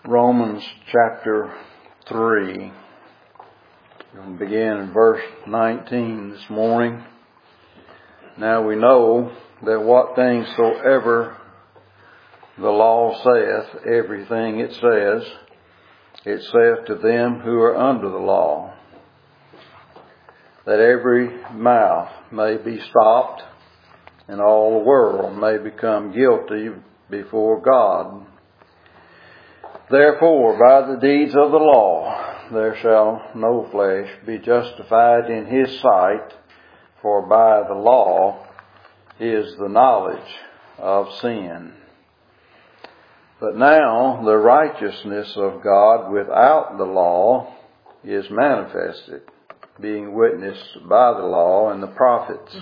Romans chapter 3. We'll begin in verse 19 this morning. Now we know that what things soever the law saith, everything it saith to them who are under the law, that every mouth may be stopped, and all the world may become guilty before God. Therefore, by the deeds of the law, there shall no flesh be justified in his sight, for by the law is the knowledge of sin. But now the righteousness of God without the law is manifested, being witnessed by the law and the prophets,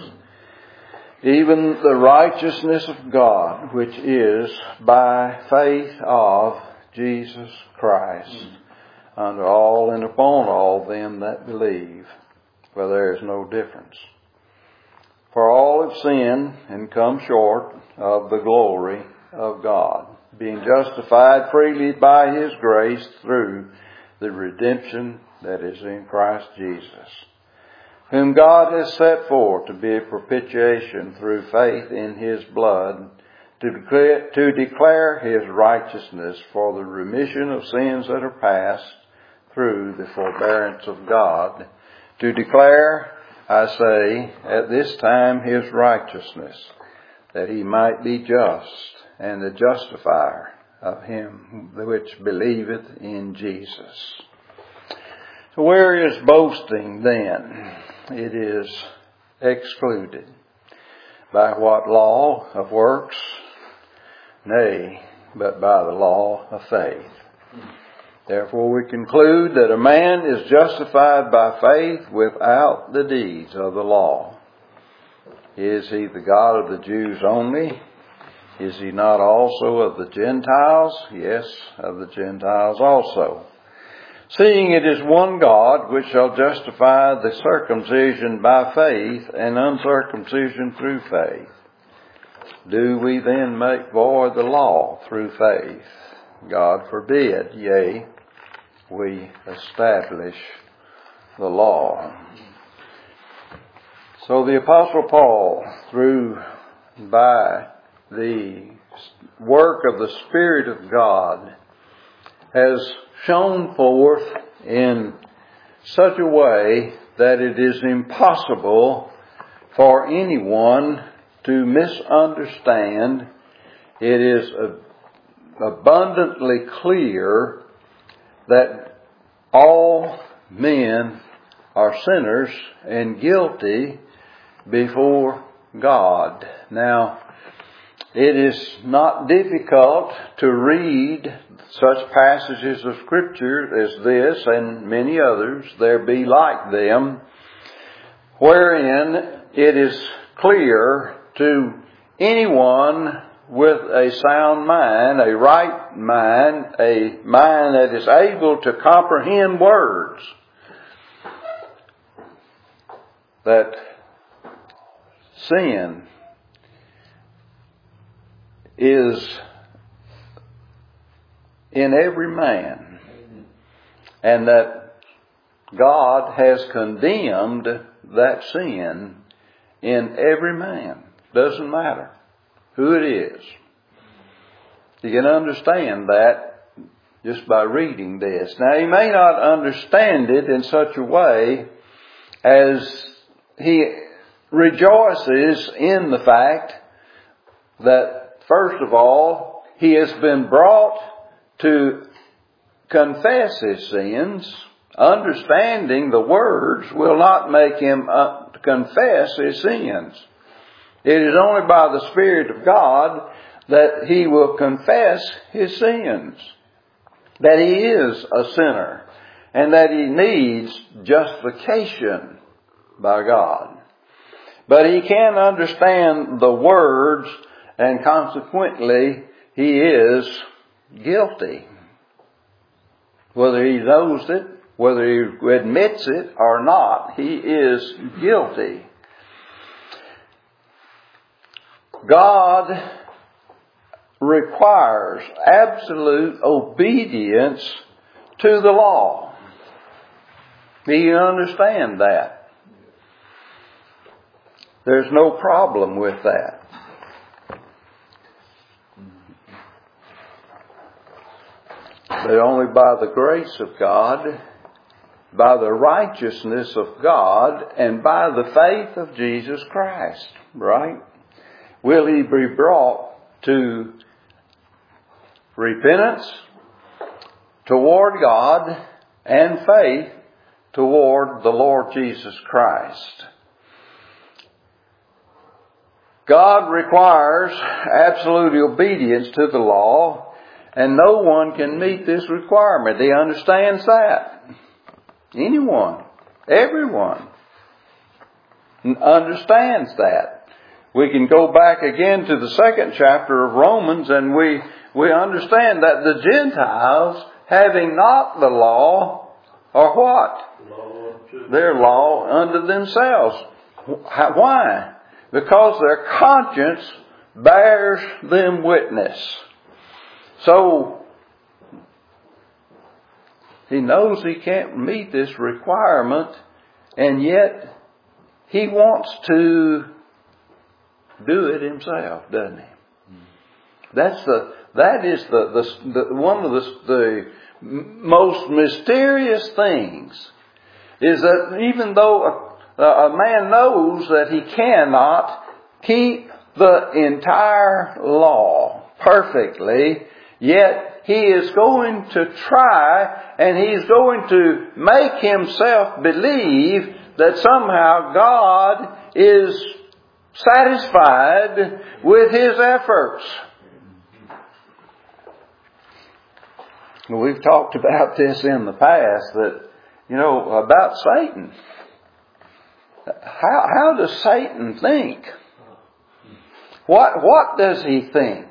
even the righteousness of God, which is by faith of Jesus Christ, unto all and upon all them that believe, for there is no difference. For all have sinned and come short of the glory of God, being justified freely by His grace through the redemption that is in Christ Jesus, whom God has set forth to be a propitiation through faith in His blood, to declare His righteousness for the remission of sins that are past through the forbearance of God, to declare, I say, at this time His righteousness, that He might be just and the justifier of him which believeth in Jesus. So where is boasting then? It is excluded. By what law of works? Nay, but by the law of faith. Therefore we conclude that a man is justified by faith without the deeds of the law. Is he the God of the Jews only? Is he not also of the Gentiles? Yes, of the Gentiles also. Seeing it is one God which shall justify the circumcision by faith and uncircumcision through faith. Do we then make void the law through faith? God forbid. Yea, we establish the law. So the Apostle Paul, by the work of the Spirit of God, has shown forth in such a way that it is impossible for anyone to misunderstand. It is abundantly clear that all men are sinners and guilty before God. Now, it is not difficult to read such passages of Scripture as this and many others, there be like them, wherein it is clear to anyone with a sound mind, a right mind, a mind that is able to comprehend words, that sin is in every man, and that God has condemned that sin in every man. Doesn't matter who it is. You can understand that just by reading this. Now, you may not understand it in such a way as he rejoices in the fact that, first of all, he has been brought to confess his sins. Understanding the words will not make him confess his sins. It is only by the Spirit of God that he will confess his sins, that he is a sinner, and that he needs justification by God. But he can understand the words, and consequently he is guilty. Whether he knows it, whether he admits it or not, he is guilty. God requires absolute obedience to the law. Do you understand that? There's no problem with that. But only by the grace of God, by the righteousness of God, and by the faith of Jesus Christ, right? Will he be brought to repentance toward God and faith toward the Lord Jesus Christ. God requires absolute obedience to the law, and no one can meet this requirement. He understands that. Anyone, everyone understands that. We can go back again to the 2nd chapter of Romans, and we understand that the Gentiles, having not the law, are what? Their law unto themselves. Why? Because their conscience bears them witness. So, he knows he can't meet this requirement, and yet he wants to do it himself, doesn't he? That is one of the most mysterious things, is that even though a man knows that he cannot keep the entire law perfectly, yet he is going to try, and he's going to make himself believe that somehow God is satisfied with his efforts. We've talked about this in the past, that, about Satan. How does Satan think? What does he think?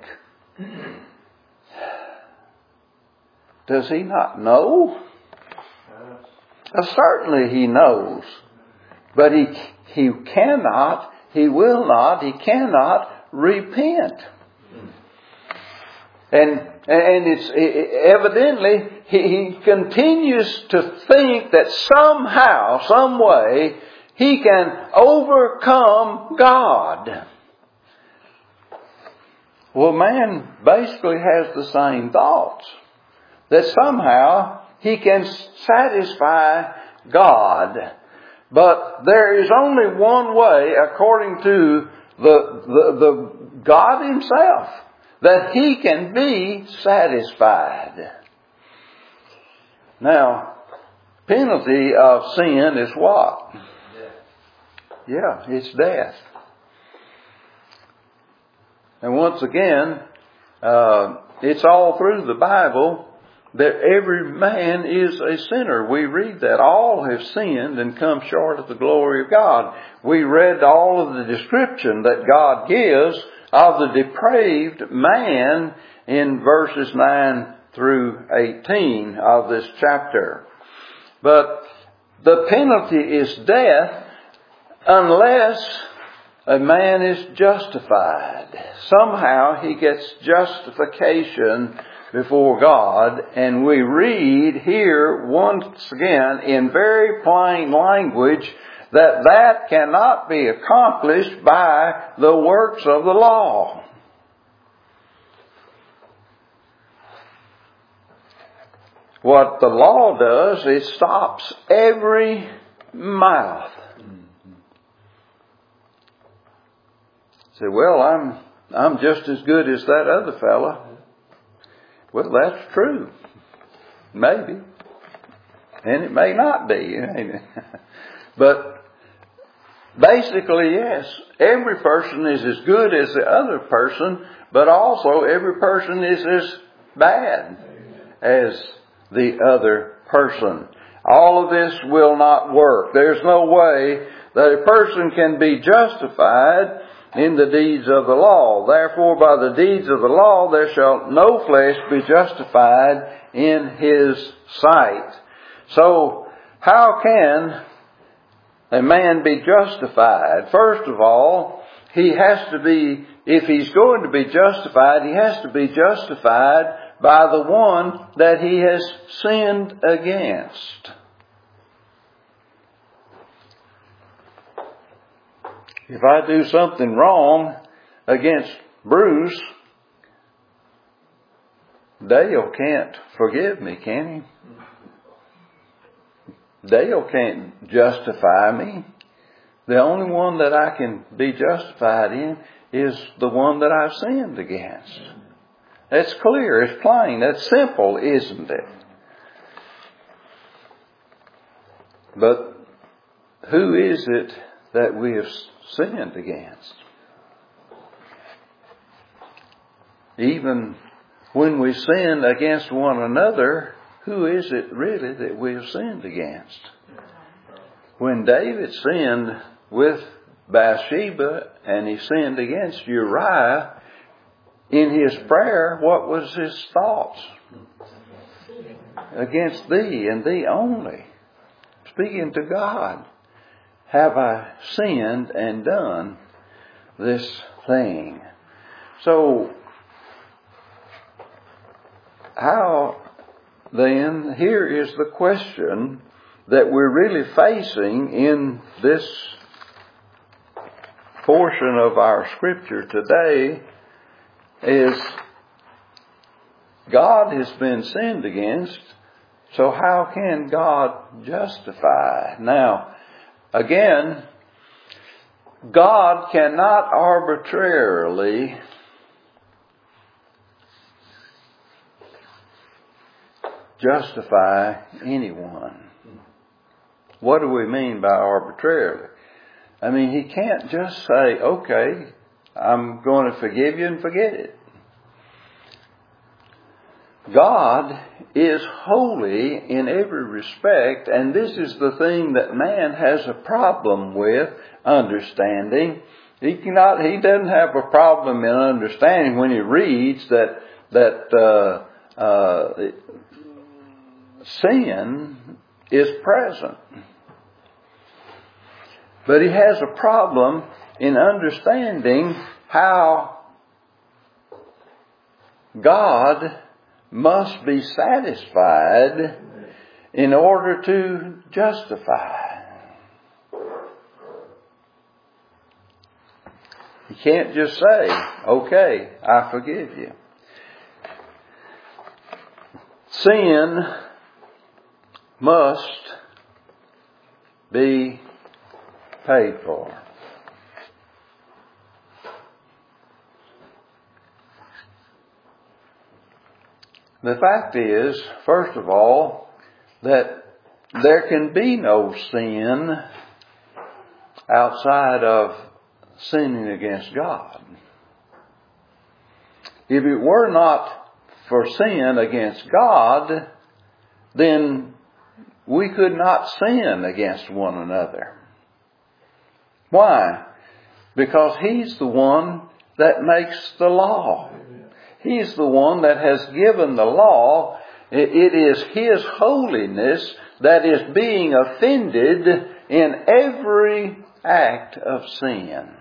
Does he not know? Certainly he knows. But he cannot, he will not, he cannot repent. And it's evidently he continues to think that somehow, some way, he can overcome God. Well, man basically has the same thoughts. That somehow he can satisfy God. But there is only one way, according to the God himself, that he can be satisfied. Now, penalty of sin is what? Yeah, it's death. And once again, it's all through the Bible that every man is a sinner. We read that all have sinned and come short of the glory of God. We read all of the description that God gives of the depraved man in verses 9 through 18 of this chapter. But the penalty is death unless a man is justified. Somehow he gets justification before God, and we read here once again in very plain language that cannot be accomplished by the works of the law. What the law does, it stops every mouth. Say, well, I'm just as good as that other fella. Well, that's true. Maybe. And it may not be. But basically, yes, every person is as good as the other person, but also every person is as bad as the other person. All of this will not work. There's no way that a person can be justified in the deeds of the law. Therefore, by the deeds of the law, there shall no flesh be justified in his sight. So, how can a man be justified? First of all, he has to be if he's going to be justified, he has to be justified by the one that he has sinned against. If I do something wrong against Bruce, Dale can't forgive me, can he? Dale can't justify me. The only one that I can be justified in is the one that I've sinned against. That's clear, it's plain, that's simple, isn't it? But who is it that we have sinned against? Even when we sin against one another, who is it really that we have sinned against? When David sinned with Bathsheba and he sinned against Uriah, in his prayer, what was his thoughts? Against thee and thee only. Speaking to God. Have I sinned and done this thing? So, how then, here is the question that we're really facing in this portion of our scripture today is God has been sinned against, so how can God justify? Now, again, God cannot arbitrarily justify anyone. What do we mean by arbitrarily? I mean, He can't just say, okay, I'm going to forgive you and forget it. God is holy in every respect, and this is the thing that man has a problem with understanding. He doesn't have a problem in understanding when he reads that sin is present. But he has a problem in understanding how God must be satisfied in order to justify. He can't just say, okay, I forgive you. Sin must be paid for. The fact is, first of all, that there can be no sin outside of sinning against God. If it were not for sin against God, then we could not sin against one another. Why? Because He's the one that makes the law. He's the one that has given the law. It is His holiness that is being offended in every act of sin.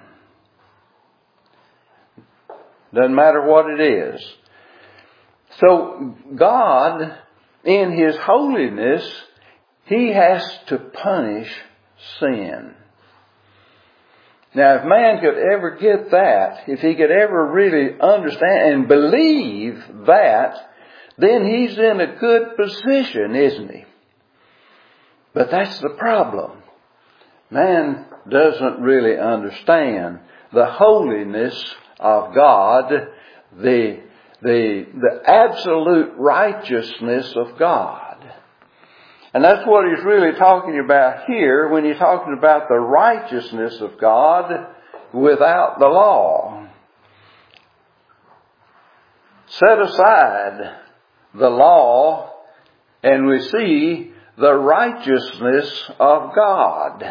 Doesn't matter what it is. So God, in His holiness, He has to punish sin. Now, if man could ever get that, if he could ever really understand and believe that, then he's in a good position, isn't he? But that's the problem. Man doesn't really understand the holiness of God, the absolute righteousness of God. And that's what he's really talking about here when he's talking about the righteousness of God without the law. Set aside the law and we see the righteousness of God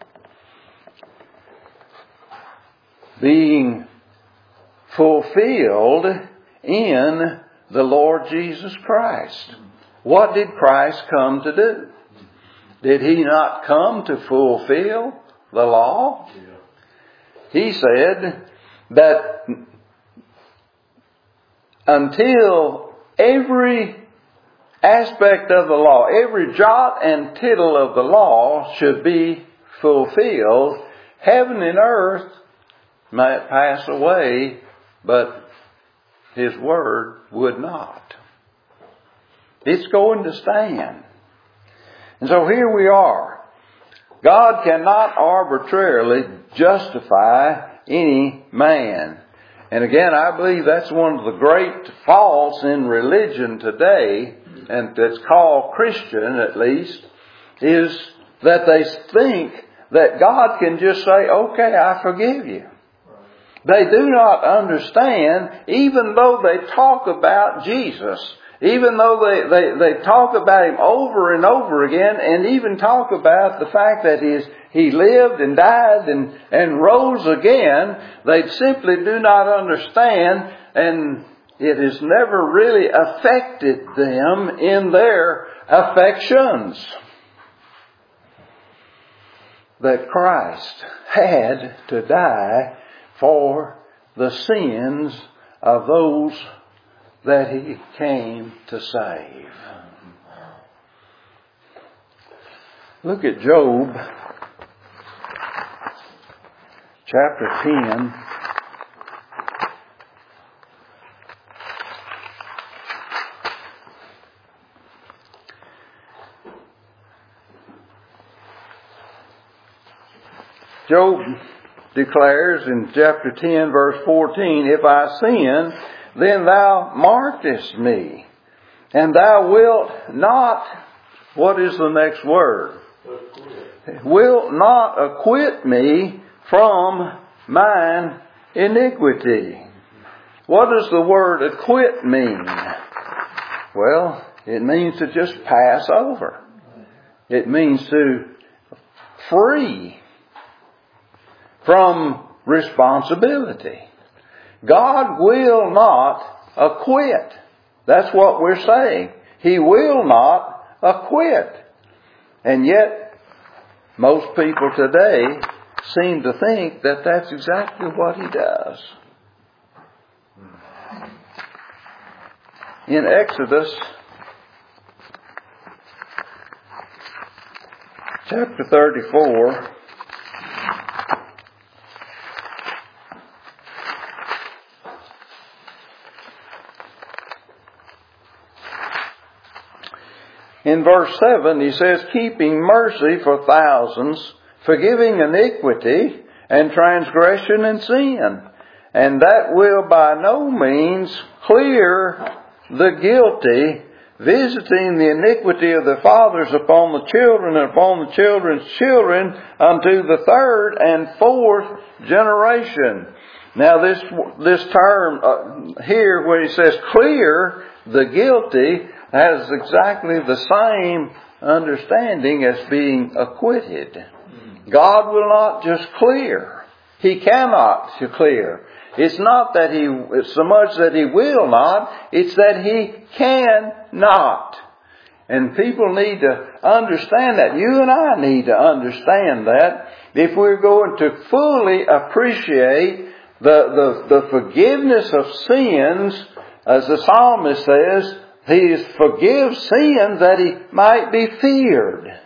being fulfilled in the Lord Jesus Christ. What did Christ come to do? Did He not come to fulfill the law? He said that until every aspect of the law, every jot and tittle of the law should be fulfilled, heaven and earth might pass away, but His Word would not. It's going to stand. And so here we are. God cannot arbitrarily justify any man. And again, I believe that's one of the great faults in religion today, and that's called Christian at least, is that they think that God can just say, okay, I forgive you. They do not understand, even though they talk about Jesus, even though they talk about Him over and over again, and even talk about the fact that He lived and died and rose again, they simply do not understand, and it has never really affected them in their affections, that Christ had to die for the sins of those that He came to save. Look at Job chapter 10. Job declares in chapter 10 verse 14, if I sin, then thou markest me, and thou wilt not, what is the next word? Wilt not acquit me from mine iniquity. What does the word acquit mean? Well, it means to just pass over. It means to free from responsibility. God will not acquit. That's what we're saying. He will not acquit. And yet, most people today seem to think that that's exactly what He does. In Exodus chapter 34, in verse 7, He says, keeping mercy for thousands, forgiving iniquity and transgression and sin, and that will by no means clear the guilty, visiting the iniquity of the fathers upon the children and upon the children's children unto the third and fourth generation. Now this term here where He says clear the guilty has exactly the same understanding as being acquitted. God will not just clear. He cannot clear. It's not that it's so much that He will not, it's that He cannot. And people need to understand that. You and I need to understand that if we're going to fully appreciate the forgiveness of sins, as the psalmist says, He forgives sin that He might be feared.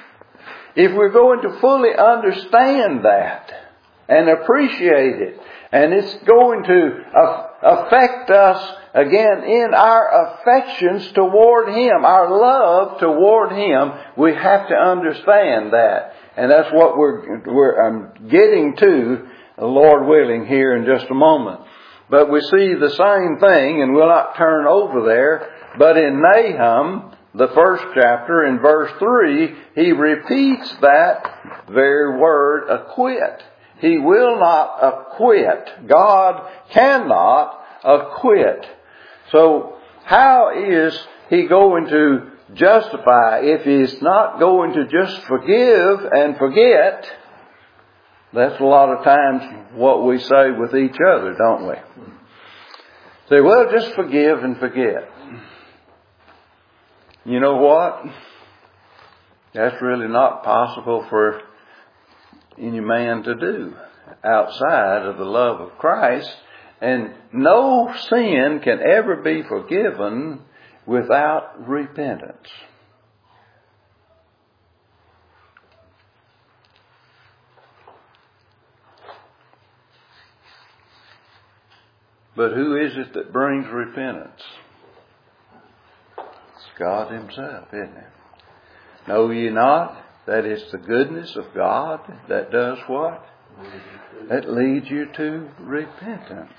If we're going to fully understand that and appreciate it, and it's going to affect us again in our affections toward Him, our love toward Him, we have to understand that. And that's what I'm getting to, Lord willing, here in just a moment. But we see the same thing, and we'll not turn over there, but in Nahum, the first chapter, in verse 3, he repeats that very word, acquit. He will not acquit. God cannot acquit. So how is He going to justify if He's not going to just forgive and forget? That's a lot of times what we say with each other, don't we? Say, well, just forgive and forget. You know what? That's really not possible for any man to do. outside of the love of Christ, and no sin can ever be forgiven without repentance. But who is it that brings repentance? It's God Himself, isn't it? Know ye not that it's the goodness of God that does what? That leads you to repentance.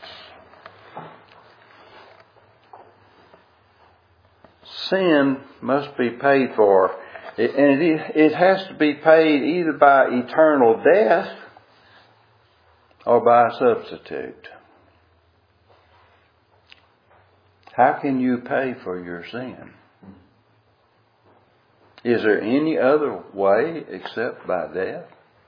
Sin must be paid for. And it has to be paid either by eternal death or by a substitute. How can you pay for your sin? Is there any other way except by death?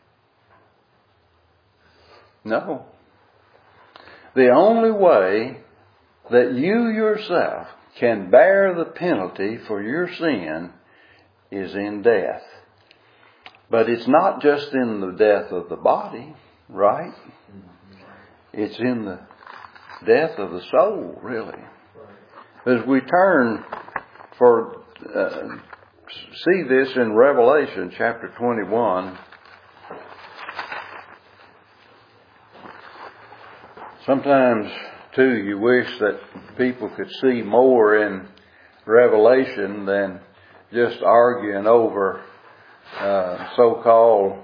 No. The only way that you yourself can bear the penalty for your sin is in death. But it's not just in the death of the body, right? It's in the death of the soul, really. As we turn see this in Revelation chapter 21. Sometimes, too, you wish that people could see more in Revelation than just arguing over so-called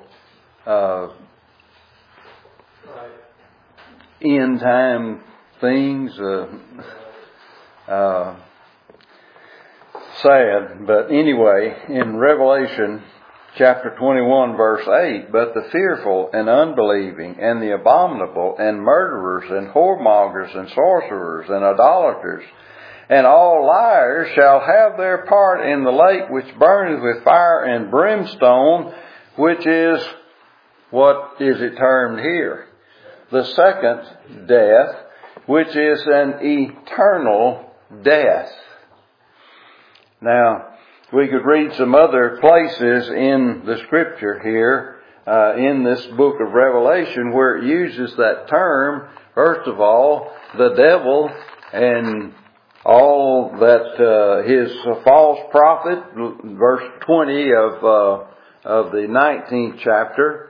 end-time things. Sad. But anyway, in Revelation chapter 21 verse 8, but the fearful and unbelieving and the abominable and murderers and whoremongers and sorcerers and idolaters and all liars shall have their part in the lake which burneth with fire and brimstone, which is, what is it termed here? The second death, which is an eternal death. Now, we could read some other places in the Scripture here, in this book of Revelation, where it uses that term. First of all, the devil and all that his false prophet, verse 20 of the 19th chapter.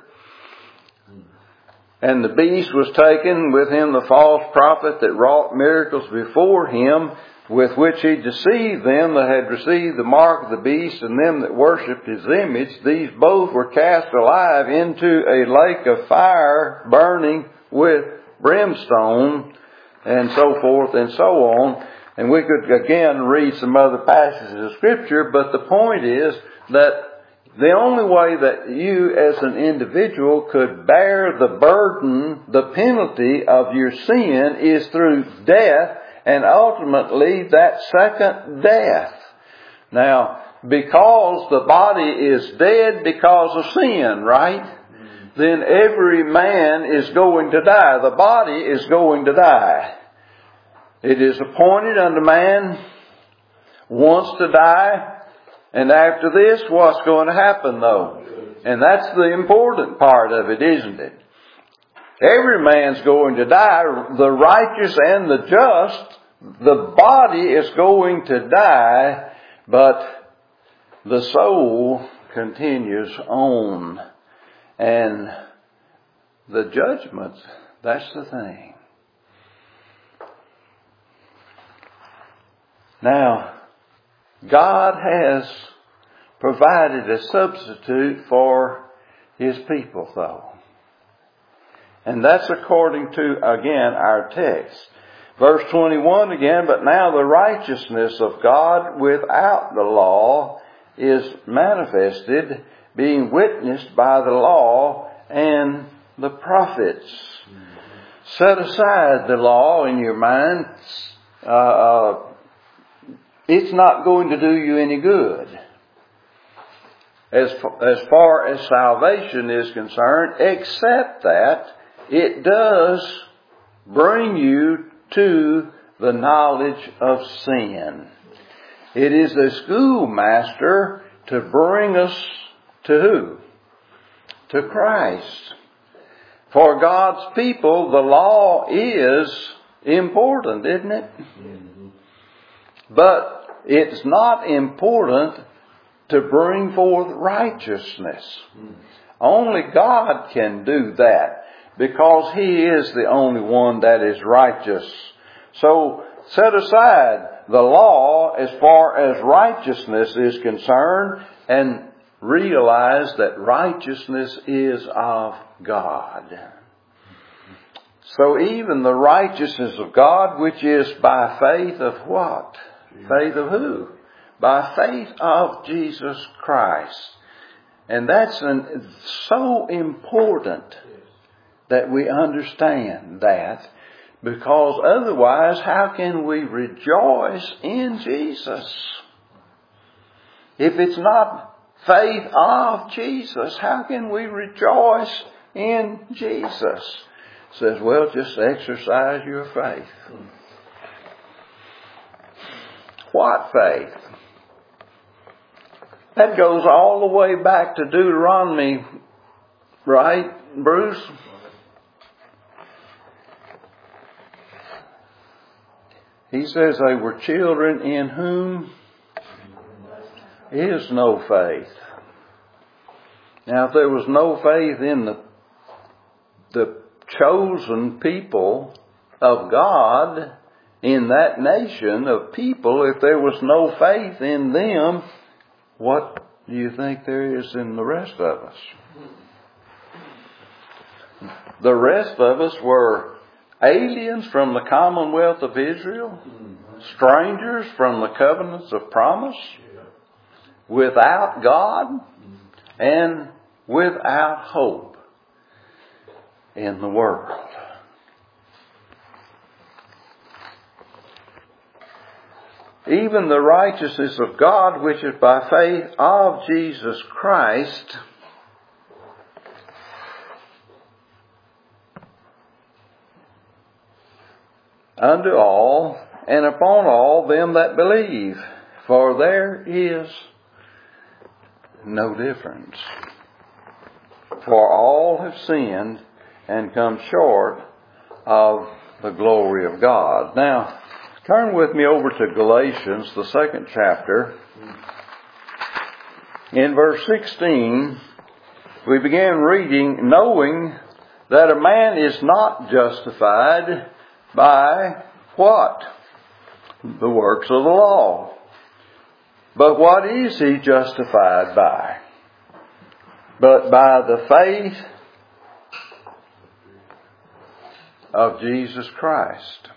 And the beast was taken, with him the false prophet that wrought miracles before him, with which he deceived them that had received the mark of the beast and them that worshipped his image. These both were cast alive into a lake of fire burning with brimstone, and so forth and so on. And we could again read some other passages of Scripture, but the point is that the only way that you as an individual could bear the burden, the penalty of your sin, is through death, and ultimately that second death. Now, because the body is dead because of sin, right? Then every man is going to die. The body is going to die. It is appointed unto man once to die. And after this, what's going to happen though? And that's the important part of it, isn't it? Every man's going to die, the righteous and the just. The body is going to die, but the soul continues on. And the judgment, that's the thing. Now, God has provided a substitute for His people, though. And that's according to, again, our text. Verse 21 again, but now the righteousness of God without the law is manifested, being witnessed by the law and the prophets. Set aside the law in your mind. It's not going to do you any good. As far as salvation is concerned, except that it does bring you to the knowledge of sin. It is a schoolmaster to bring us to who? To Christ. For God's people, the law is important, isn't it? But it's not important to bring forth righteousness. Only God can do that, because He is the only one that is righteous. So set aside the law as far as righteousness is concerned, and realize that righteousness is of God. So even the righteousness of God, which is by faith of what? Faith of who? By faith of Jesus Christ. And that's so important that we understand that, because otherwise how can we rejoice in Jesus? If it's not faith of Jesus, how can we rejoice in Jesus? It says, well, just exercise your faith. What faith? That goes all the way back to Deuteronomy, right, Bruce? He says they were children in whom is no faith. Now, if there was no faith in the chosen people of God in that nation of people, if there was no faith in them, what do you think there is in the rest of us? The rest of us were aliens from the commonwealth of Israel, strangers from the covenants of promise, without God, and without hope in the world. Even the righteousness of God, which is by faith of Jesus Christ, unto all and upon all them that believe, for there is no difference. For all have sinned and come short of the glory of God. Now, turn with me over to Galatians, the 2nd chapter. In verse 16, we began reading, knowing that a man is not justified by what? The works of the law. But what is he justified by? But by the faith of Jesus Christ.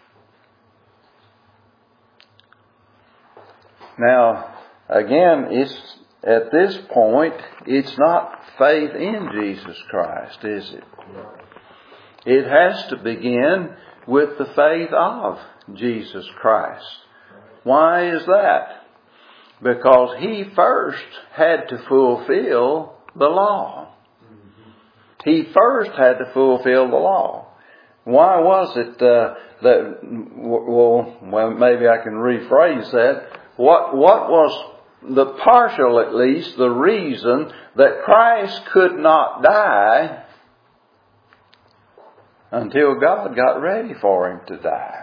Now, again, it's at this point, it's not faith in Jesus Christ, is it? It has to begin with the faith of Jesus Christ. Why is that? Because He first had to fulfill the law. He first had to fulfill the law. Why was it well, maybe I can rephrase that. What was the partial, at least, the reason that Christ could not die until God got ready for Him to die?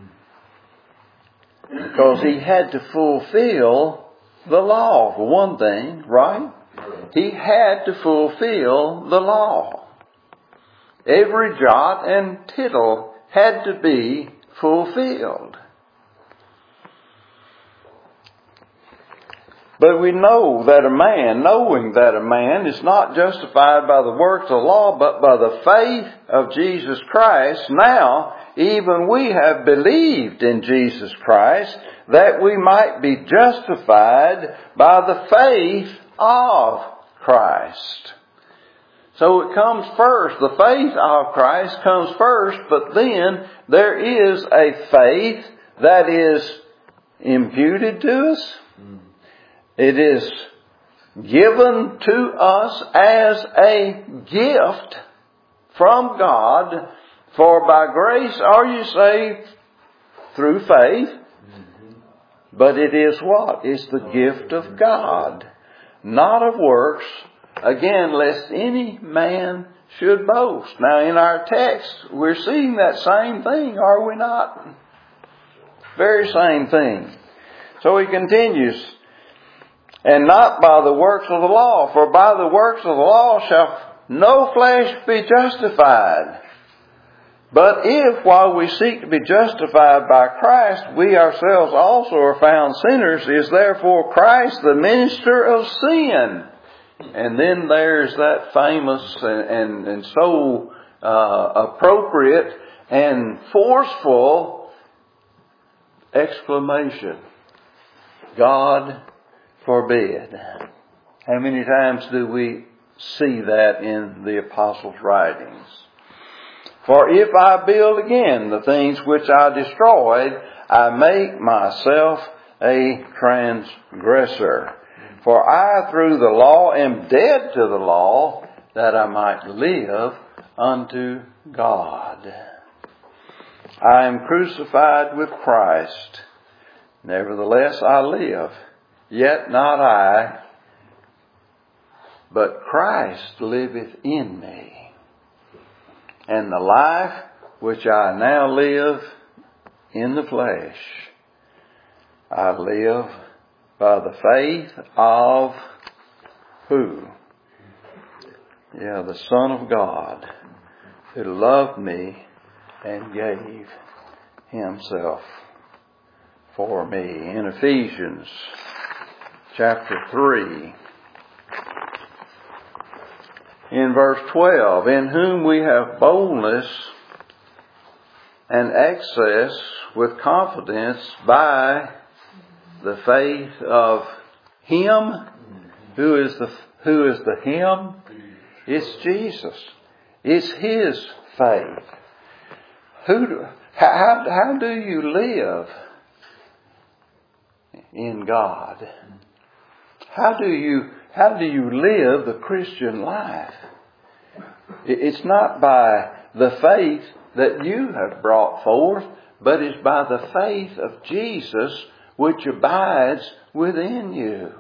Because He had to fulfill the law, for one thing, right? He had to fulfill the law. Every jot and tittle had to be fulfilled. But we know that a man, knowing that a man is not justified by the works of the law, but by the faith of Jesus Christ, now even we have believed in Jesus Christ, that we might be justified by the faith of Christ. So it comes first. The faith of Christ comes first, but then there is a faith that is imputed to us. It is given to us as a gift from God. For by grace are you saved through faith. But it is what? It's the gift of God, not of works. Again, lest any man should boast. Now in our text, we're seeing that same thing, are we not? Very same thing. So he continues, and not by the works of the law, for by the works of the law shall no flesh be justified. But if, while we seek to be justified by Christ, we ourselves also are found sinners, is therefore Christ the minister of sin? And then there's that famous and so appropriate and forceful exclamation. God forbid. How many times do we see that in the apostles' writings? For if I build again the things which I destroyed, I make myself a transgressor. For I through the law am dead to the law, that I might live unto God. I am crucified with Christ. Nevertheless I live, yet not I, but Christ liveth in me. And the life which I now live in the flesh, I live by the faith of who? Yeah, the Son of God, who loved me and gave Himself for me. In Ephesians chapter 3, in verse 12, in whom we have boldness and access with confidence by the faith of Him. Who is the Him? It's Jesus. It's His faith. How do you live in God? How do you live the Christian life? It's not by the faith that you have brought forth, but it's by the faith of Jesus which abides within you.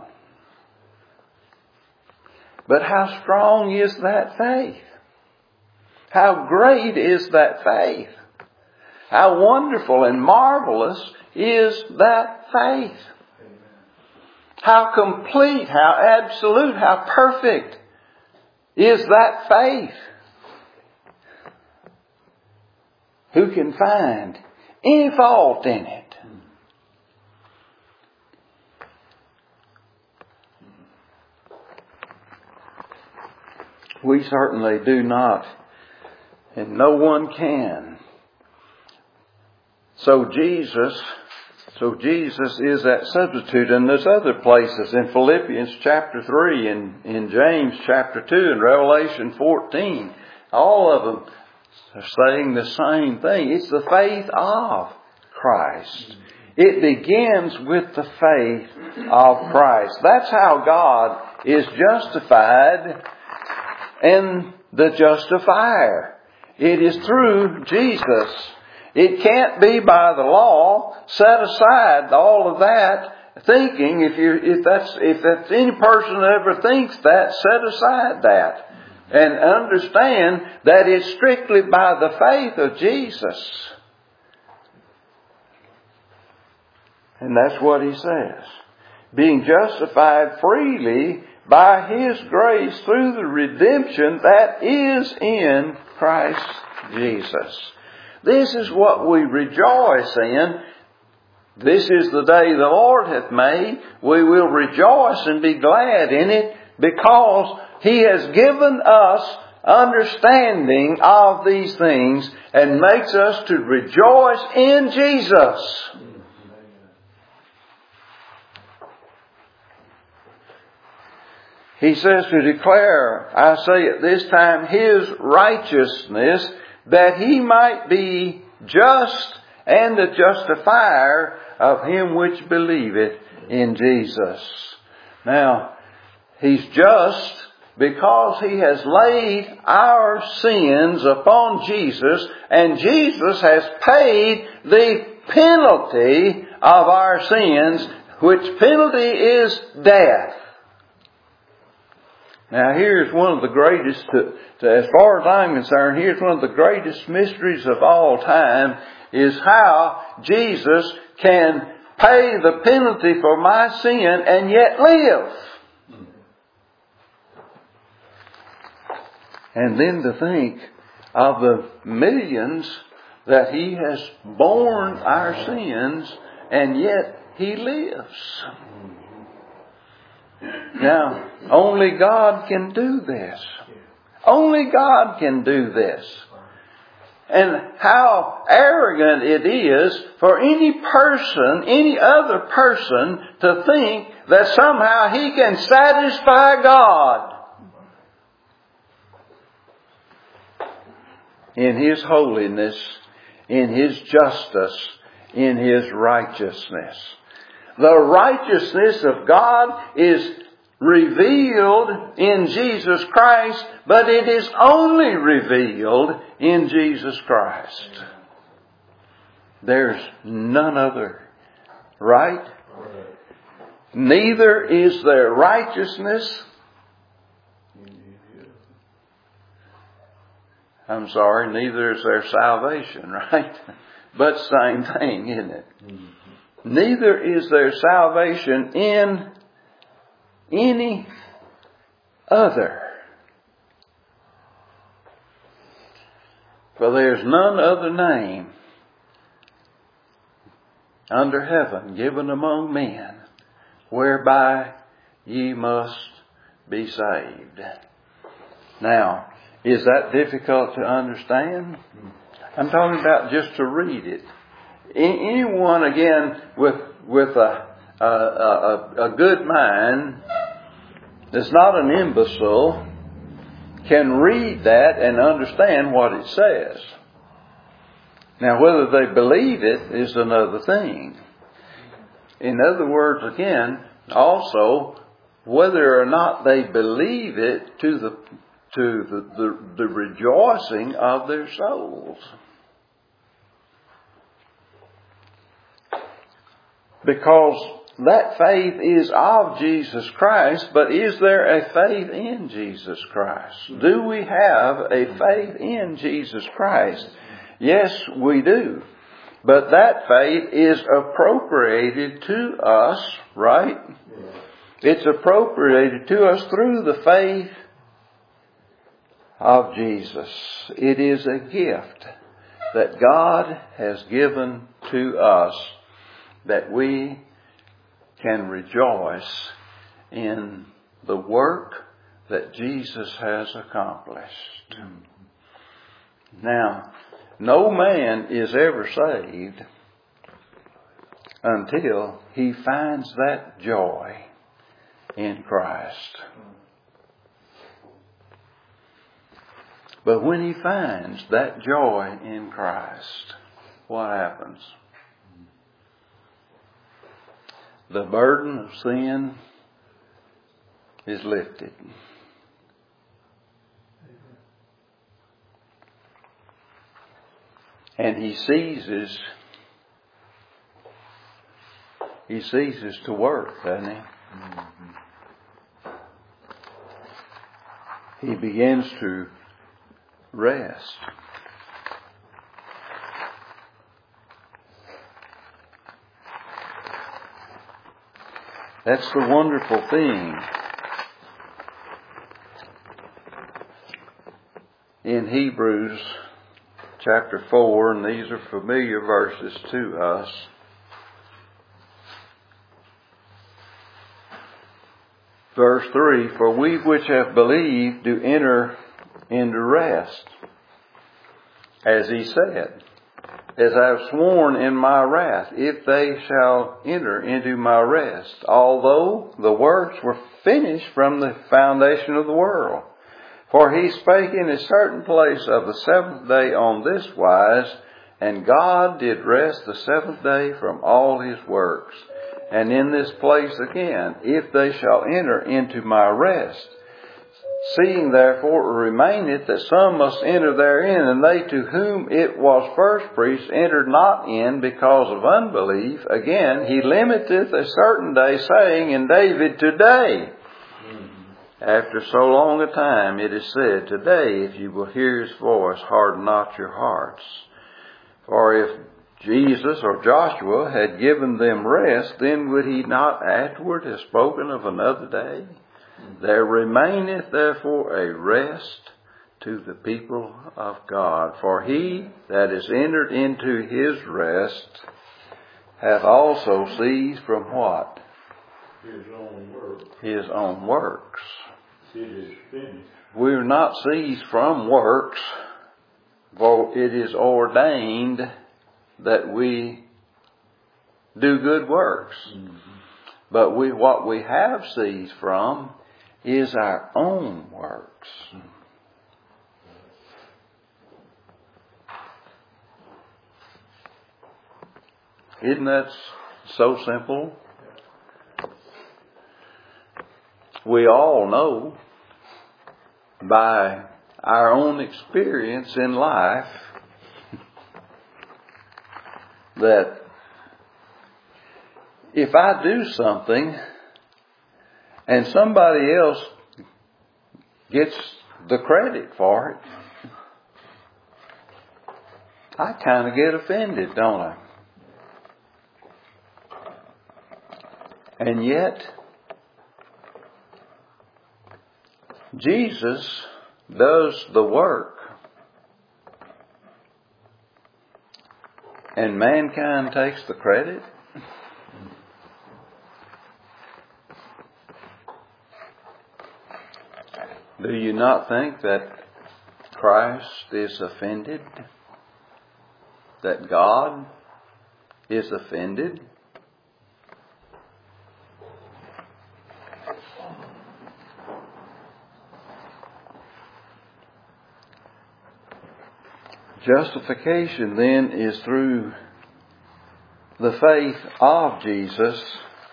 But how strong is that faith? How great is that faith? How wonderful and marvelous is that faith? How complete, how absolute, how perfect is that faith? Who can find any fault in it? We certainly do not, and no one can. So Jesus is that substitute. And there's other places in Philippians chapter 3, in James chapter 2, and Revelation 14. All of them are saying the same thing. It's the faith of Christ. It begins with the faith of Christ. That's how God is justified and the justifier. It is through Jesus. It can't be by the law. Set aside all of that thinking. If that's any person that ever thinks that, set aside that and understand that it's strictly by the faith of Jesus. And that's what he says. Being justified freely by His grace through the redemption that is in Christ Jesus. This is what we rejoice in. This is the day the Lord hath made. We will rejoice and be glad in it, because He has given us understanding of these things and makes us to rejoice in Jesus. He says to declare, I say at this time, His righteousness, that He might be just and the justifier of him which believeth in Jesus. Now, He's just because He has laid our sins upon Jesus, and Jesus has paid the penalty of our sins, which penalty is death. Now here's one of the greatest, as far as I'm concerned, here's one of the greatest mysteries of all time, is how Jesus can pay the penalty for my sin and yet live. And then to think of the millions that He has borne our sins and yet He lives. Now, only God can do this. Only God can do this. And how arrogant it is for any person, any other person, to think that somehow he can satisfy God in His holiness, in His justice, in His righteousness. The righteousness of God is revealed in Jesus Christ, but it is only revealed in Jesus Christ. There's none other. Right? Neither is there righteousness. Neither is there salvation, right? But same thing, isn't it? Neither is there salvation in any other. For there's none other name under heaven given among men whereby ye must be saved. Now, is that difficult to understand? I'm talking about just to read it. Anyone, again, with a good mind, that's not an imbecile, can read that and understand what it says. Now, whether they believe it is another thing. In other words, again, also, whether or not they believe it to the rejoicing of their souls. Because that faith is of Jesus Christ, but is there a faith in Jesus Christ? Do we have a faith in Jesus Christ? Yes, we do. But that faith is appropriated to us, right? It's appropriated to us through the faith of Jesus. It is a gift that God has given to us, that we can rejoice in the work that Jesus has accomplished. Now, no man is ever saved until he finds that joy in Christ. But when he finds that joy in Christ, what happens? The burden of sin is lifted. And he ceases to work, doesn't he? He begins to rest. That's the wonderful thing. In Hebrews chapter 4, and these are familiar verses to us. Verse 3, for we which have believed do enter into rest. As he said, as I have sworn in my wrath, if they shall enter into my rest, although the works were finished from the foundation of the world. For he spake in a certain place of the seventh day on this wise, and God did rest the seventh day from all his works. And in this place again, if they shall enter into my rest, seeing therefore it remaineth that some must enter therein, and they to whom it was first preached entered not in because of unbelief, again he limiteth a certain day, saying in David, today. after so long a time, it is said, today, if you will hear His voice, harden not your hearts. For if Jesus or Joshua had given them rest, then would He not afterward have spoken of another day? There remaineth therefore a rest to the people of God. For he that is entered into His rest hath also ceased from what? His own work. His own works. It is finished. We're not ceased from works, for it is ordained that we do good works. Mm-hmm. But what we have ceased from is our own works. Isn't that so simple? We all know by our own experience in life that if I do something and somebody else gets the credit for it, I kind of get offended, don't I? And yet, Jesus does the work, and mankind takes the credit. Do you not think that Christ is offended? That God is offended? Justification then is through the faith of Jesus,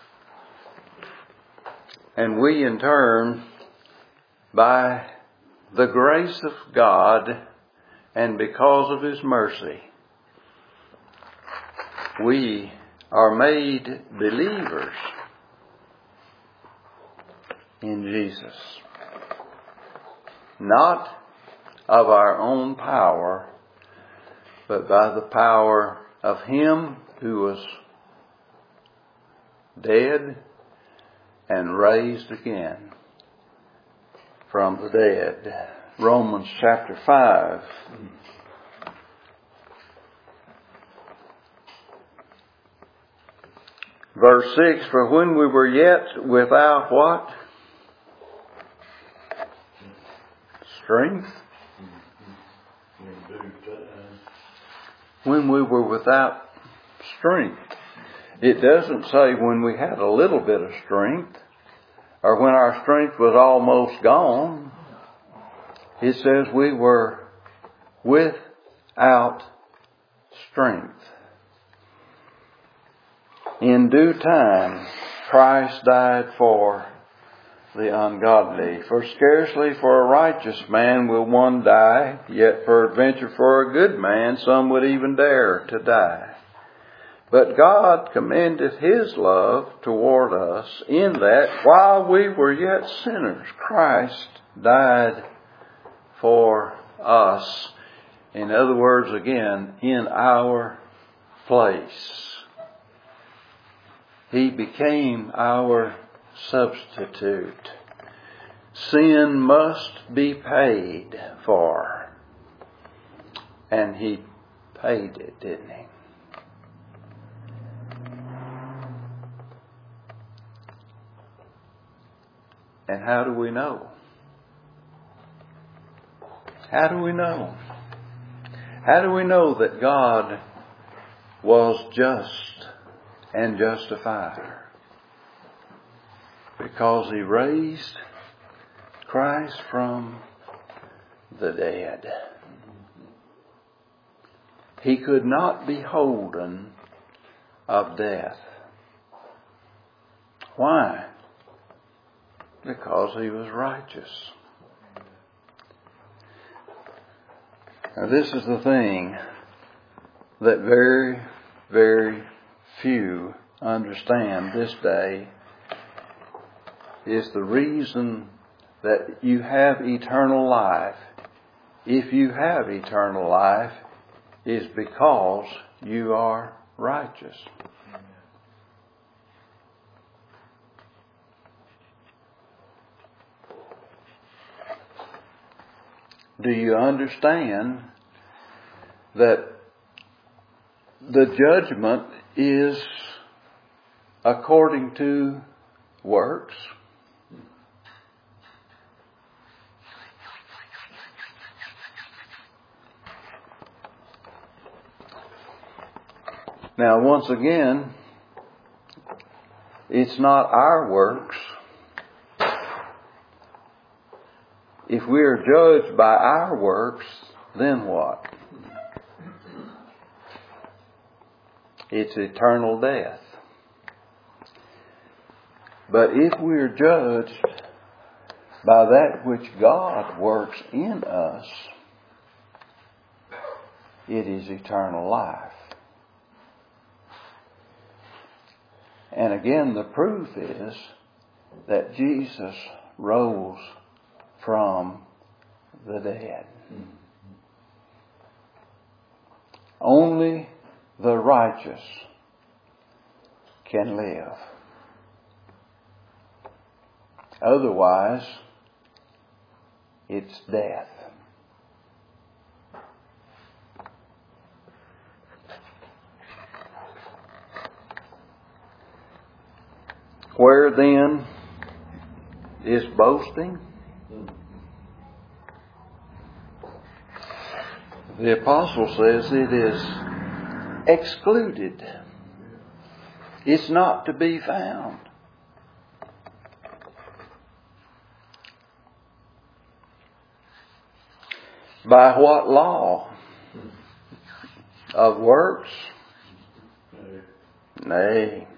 and we in turn, by the grace of God and because of His mercy, we are made believers in Jesus. Not of our own power, but by the power of Him who was dead and raised again from the dead. Romans chapter 5. Verse 6, for when we were yet without what? Strength. When we were without strength. It doesn't say when we had a little bit of strength or when our strength was almost gone. It says we were without strength. In due time, Christ died for the ungodly. For scarcely for a righteous man will one die, yet peradventure for a good man some would even dare to die. But God commendeth His love toward us in that while we were yet sinners, Christ died for us. In other words, again, in our place. He became our substitute. Sin must be paid for. And He paid it, didn't He? And how do we know? How do we know? How do we know that God was just and justifier? Because He raised Christ from the dead. He could not be holden of death. Why? Because He was righteous. Now this is the thing that very, very few understand this day, is the reason that you have eternal life, if you have eternal life, is because you are righteous. Do you understand that the judgment is according to works? Now, once again, it's not our works. If we are judged by our works, then what? It's eternal death. But if we are judged by that which God works in us, it is eternal life. And again, the proof is that Jesus rose from the dead. Only the righteous can live. Otherwise, it's death. Where then is boasting? The apostle says it is excluded. It's not to be found. By what law? Of works? Nay.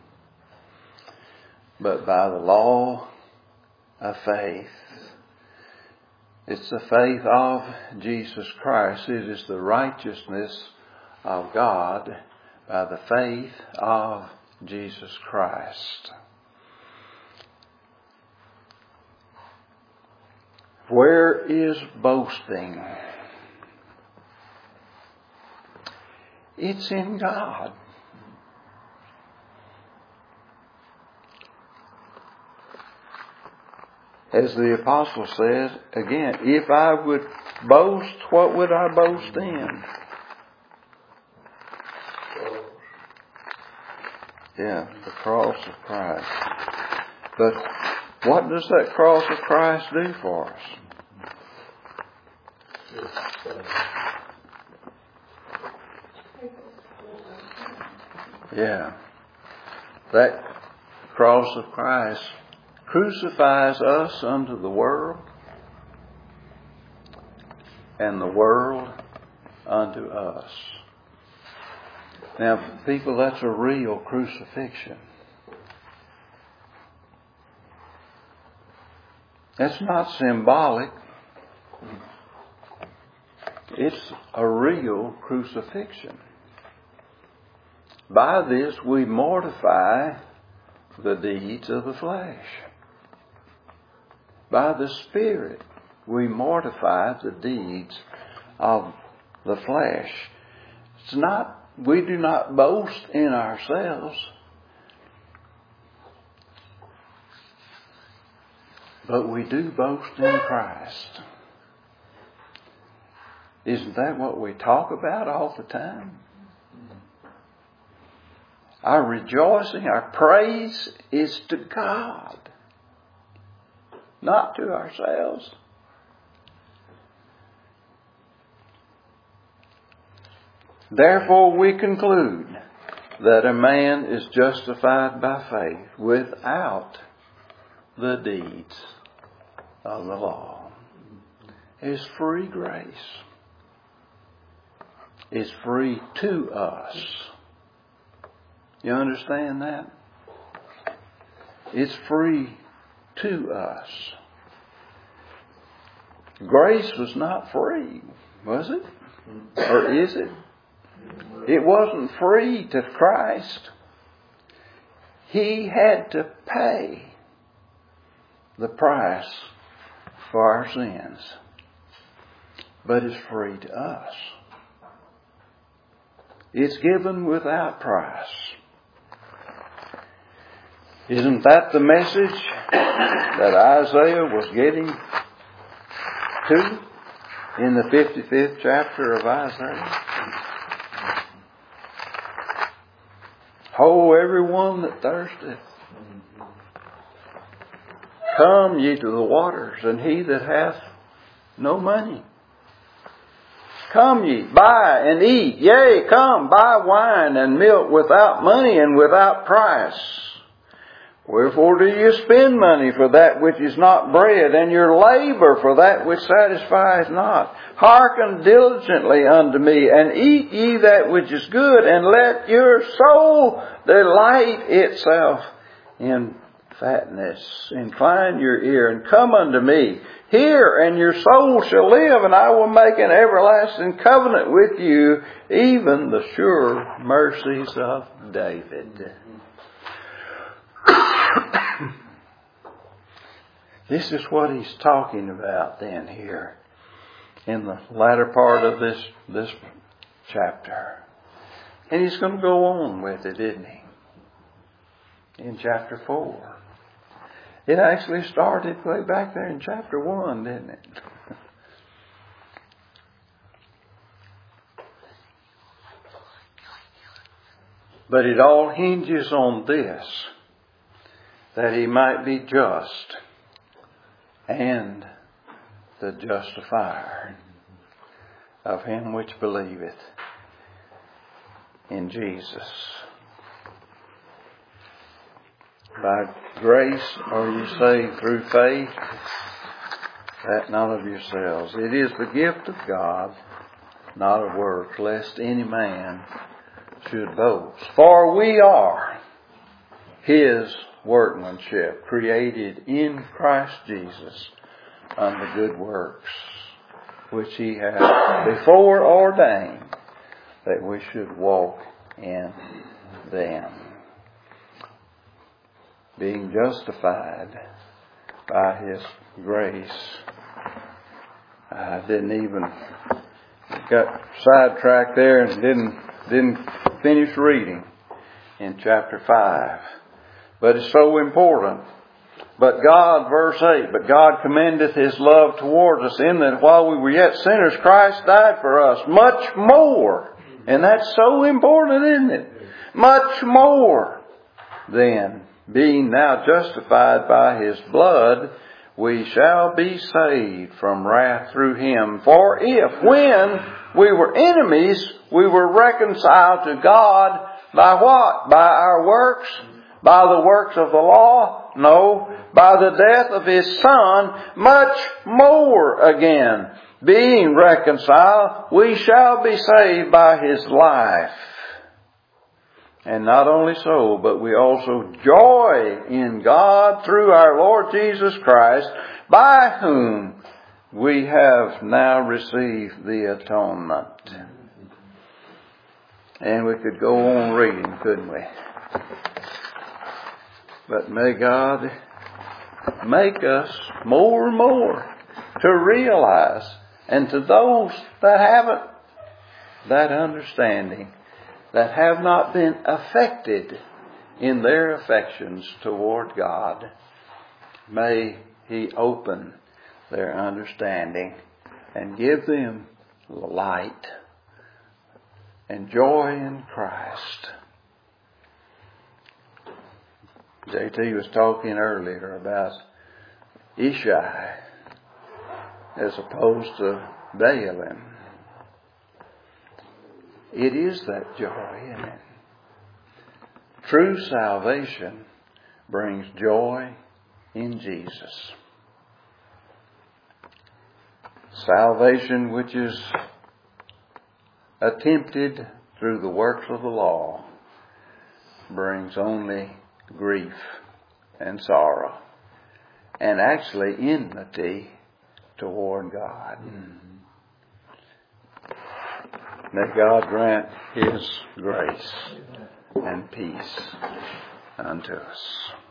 But by the law of faith. It's the faith of Jesus Christ. It is the righteousness of God by the faith of Jesus Christ. Where is boasting? It's in God. As the apostle says, again, if I would boast, what would I boast in? Yeah, the cross of Christ. But what does that cross of Christ do for us? Yeah. That cross of Christ crucifies us unto the world, and the world unto us. Now, people, that's a real crucifixion. That's not symbolic. It's a real crucifixion. By this we mortify the deeds of the flesh. By the Spirit we mortify the deeds of the flesh. It's not, we do not boast in ourselves, but we do boast in Christ. Isn't that what we talk about all the time? Our rejoicing, our praise is to God, not to ourselves. Therefore we conclude that a man is justified by faith without the deeds of the law. It's free grace. It's free to us. You understand that? It's free to us. Grace was not free, was it? Or is it? It wasn't free to Christ. He had to pay the price for our sins, but is free to us. It's given without price. Isn't that the message that Isaiah was getting to in the 55th chapter of Isaiah? Ho, everyone that thirsteth, come ye to the waters, and he that hath no money. Come ye, buy and eat. Yea, come, buy wine and milk without money and without price. Wherefore do you spend money for that which is not bread, and your labor for that which satisfies not? Hearken diligently unto me, and eat ye that which is good, and let your soul delight itself in fatness. Incline your ear, and come unto me. Hear, and your soul shall live, and I will make an everlasting covenant with you, even the sure mercies of David. This is what he's talking about then here in the latter part of this chapter. And he's going to go on with it, isn't he? In chapter 4. It actually started way back there in chapter 1, didn't it? But it all hinges on this, that he might be just and the justifier of him which believeth in Jesus. By grace are you saved through faith, that not of yourselves. It is the gift of God, not of works, lest any man should boast. For we are His workmanship, created in Christ Jesus unto good works, which He hath before ordained that we should walk in them. Being justified by His grace. I didn't even got sidetracked there and didn't finish reading in chapter 5. But it's so important. But God, verse 8, but God commendeth His love towards us in that while we were yet sinners, Christ died for us. Much more. And that's so important, isn't it? Much more then, being now justified by His blood, we shall be saved from wrath through Him. For if, when we were enemies, we were reconciled to God by what? By our works? By the works of the law? No. By the death of His Son, much more again. Being reconciled, we shall be saved by His life. And not only so, but we also joy in God through our Lord Jesus Christ, by whom we have now received the atonement. And we could go on reading, couldn't we? But may God make us more and more to realize, and to those that haven't that understanding, that have not been affected in their affections toward God, may He open their understanding and give them light and joy in Christ. J.T. was talking earlier about Ishai as opposed to Balaam. It is that joy, isn't it? True salvation brings joy in Jesus. Salvation which is attempted through the works of the law brings only grief and sorrow, and actually enmity toward God. May God grant His grace and peace unto us.